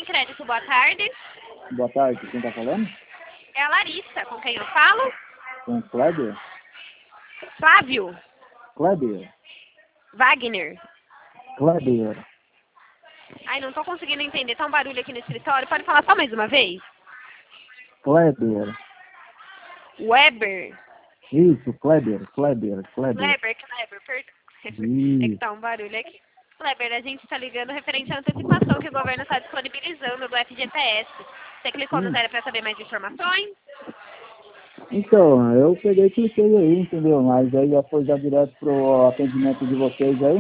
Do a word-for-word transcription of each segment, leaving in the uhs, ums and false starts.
Crédito, boa tarde. Boa tarde, quem tá falando? É a Larissa, com quem eu falo? Com Kleber? Flávio. Kleber? Wagner. Kleber. Ai, não tô conseguindo entender. Tá um barulho aqui no escritório. Pode falar só mais uma vez? Kleber. Weber. Isso, Kleber, Kleber, Kleber. Kleber, Kleber, perdão. É que Isso. tá um barulho aqui. Kleber, a gente está ligando referente à antecipação que o governo está disponibilizando do F G T S. Você clicou no Hum. zero para saber mais informações? Então, eu peguei e cliquei aí, entendeu? Mas aí já foi já direto pro atendimento de vocês aí.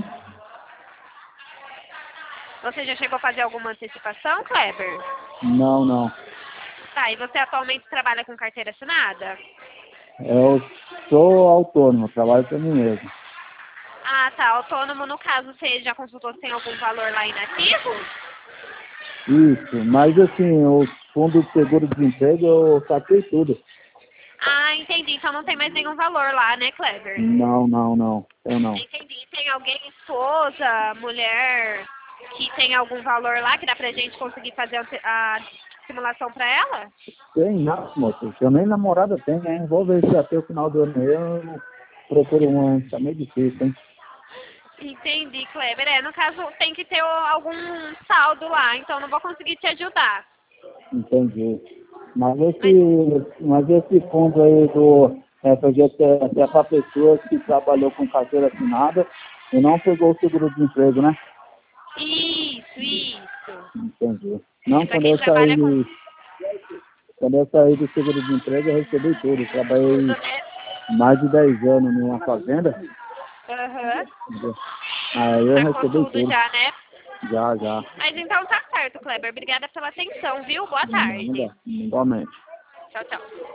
Você já chegou a fazer alguma antecipação, Kleber? Não, não. Tá, e você atualmente trabalha com carteira assinada? Eu sou autônomo, trabalho para mim mesmo. Ah, tá. Autônomo, no caso, você já consultou se tem algum valor lá inativo? Isso, mas assim, o fundo de seguro-desemprego eu saquei tudo. Ah, entendi. Então não tem mais nenhum valor lá, né, Kleber? Não, não, não. Eu não. Entendi. Tem alguém, esposa, mulher, que tem algum valor lá que dá pra gente conseguir fazer a a simulação pra ela? Tem não, moço. Eu nem namorada tenho, hein? Vou ver se até o final do ano eu procuro uma. Tá meio difícil, hein? Entendi, Kleber. É, no caso, tem que ter o- algum saldo lá, então não vou conseguir te ajudar. Entendi. Mas esse, mas esse fundo aí do F G T S é para pessoas que trabalhou com carteira assinada e não pegou o seguro-desemprego, né? Isso, isso. Entendi. É Não, pra quando quem eu trabalha com saí, quando eu saí do seguro-desemprego, eu recebi tudo. tudo, Trabalhei né? mais de dez anos numa fazenda, Aham. entendeu? Aí eu Sacou recebi tudo tudo. já, né? Já, já. Mas então tá certo, Kleber. Obrigada pela atenção, viu? Boa Não, não tarde. dá. Igualmente. Tchau, tchau.